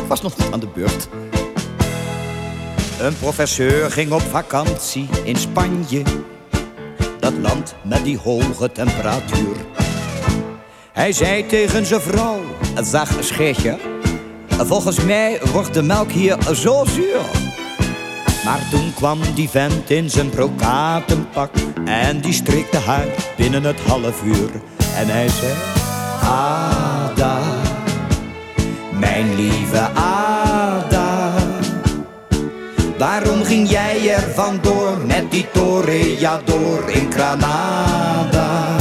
Ik was nog niet aan de beurt. Een professeur ging op vakantie in Spanje. Dat land met die hoge temperatuur. Hij zei tegen zijn vrouw: zeg scheetje, volgens mij wordt de melk hier zo zuur. Maar toen kwam die vent in zijn brokatenpak en die strikte haar binnen het half uur. En hij zei: Ada, mijn lieve Ada, waarom ging jij er vandoor met die toreador in Granada?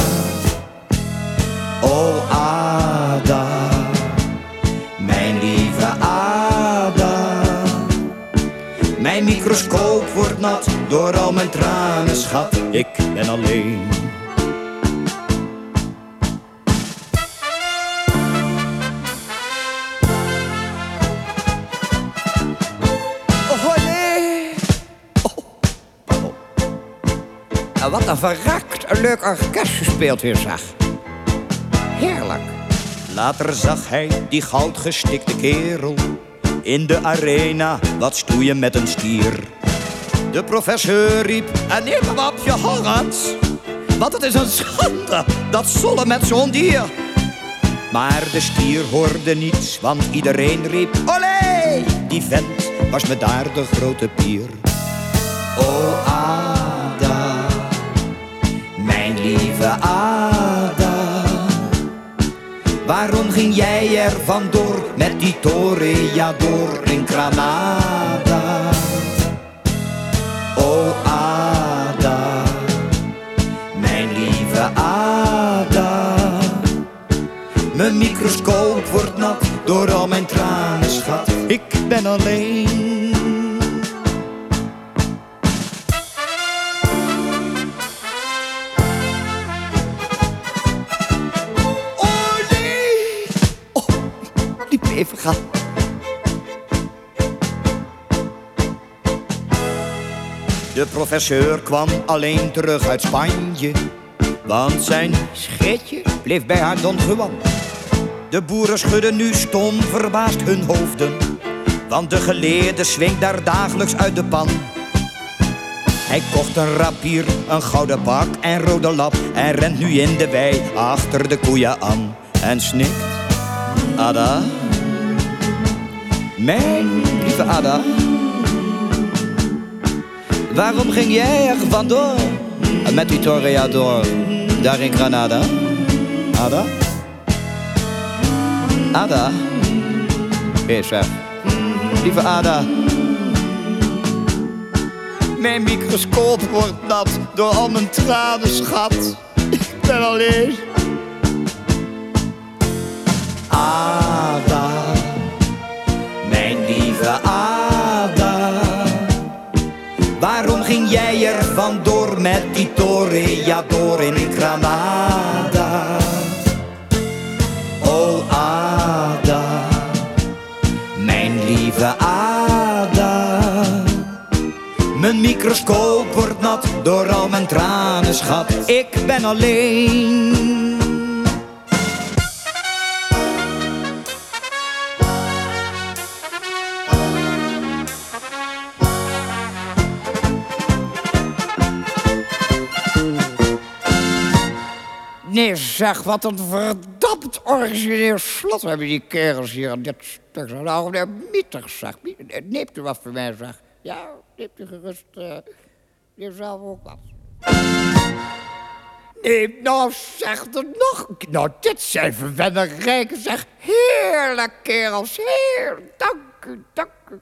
Oh Ada, mijn lieve Ada, mijn microscoop wordt nat door al mijn tranen, schat. Ik ben alleen. Wat een verrakt een leuk orkest gespeeld weer, zeg. Heerlijk. Later zag hij die goudgestikte kerel in de arena wat stoeien met een stier. De professor riep: en neem hem op je horens, want het is een schande, dat zollen met zo'n dier. Maar de stier hoorde niets, want iedereen riep: olé, die vent was me daar de grote pier. Oh Ada, mijn lieve Ada, waarom ging jij er vandoor met die toreador in Granada? Oh Ada, mijn lieve Ada, mijn microscoop wordt nat door al mijn tranen, schat. Ik ben alleen. Even gaan. De professor kwam alleen terug uit Spanje, want zijn scheetje bleef bij haar Don Juan. De boeren schudden nu stom verbaasd hun hoofden, want de geleerde swingt daar dagelijks uit de pan. Hij kocht een rapier, een gouden pak en rode lap en rent nu in de wei achter de koeien aan en snikt: Ada, mijn lieve Ada, waarom ging jij er vandoor met die toreador daar in Granada? Ada? Ada? Zeg, lieve Ada, mijn microscoop wordt nat door al mijn tranen, schat. Ik ben alleen. Ada, mijn lieve Ada, waarom ging jij er vandoor met die toreador in Granada? Oh Ada, mijn lieve Ada, mijn microscoop wordt nat door al mijn tranen, schat. Ik ben alleen. Nee, zeg, wat een verdampt origineel slot hebben die kerels hier aan dit stuk. Nou, nee, mietig, zeg. Neemt u wat voor mij, zeg. Ja, neemt u gerust. Neem zelf ook wat. Nee, nou, zeg er nog. Nou, dit zijn verwennerijken, zeg. Heerlijk, kerels, heerlijk. Dank u, dank u.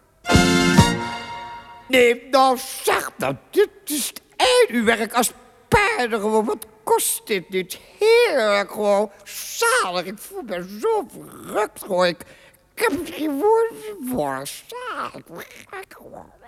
Nee, nou, zeg dat. Dit is het einduurwerk als paarden gewoon. Wat kost dit niet? Heerlijk, gewoon. Zalig. Ik voel me zo verrukt, gewoon. Ik heb het geen woorden voor. Zalig. Gek gewoon.